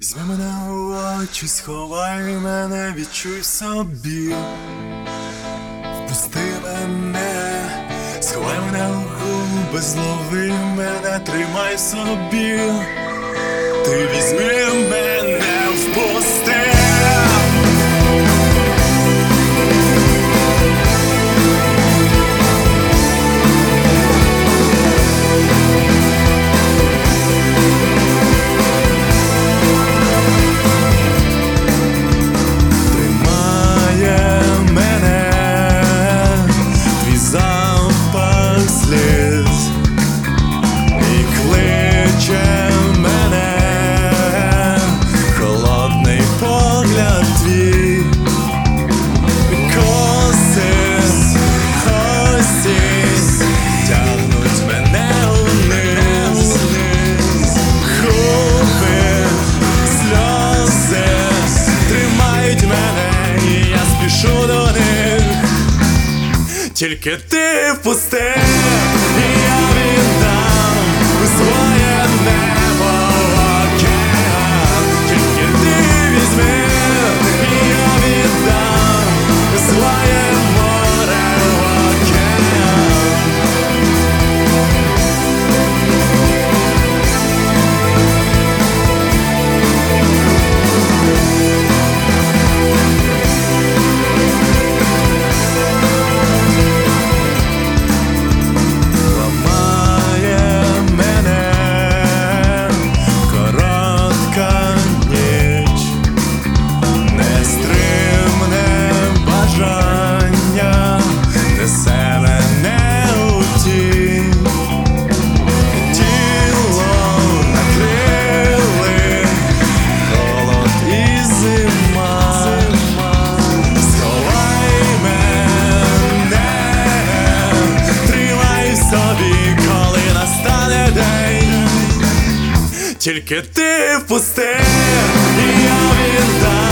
Візьми мене у очі, сховай мене, відчуй собі. Впусти мене, сховай мене у губи, злови мене, тримай собі. Ти візьми мене, впусти. Тільки ти впусти, і я віддам своє небо в океан. Тільки ти візьми, і я віддам своє море в океан. Тільки ти впусти, і я віддам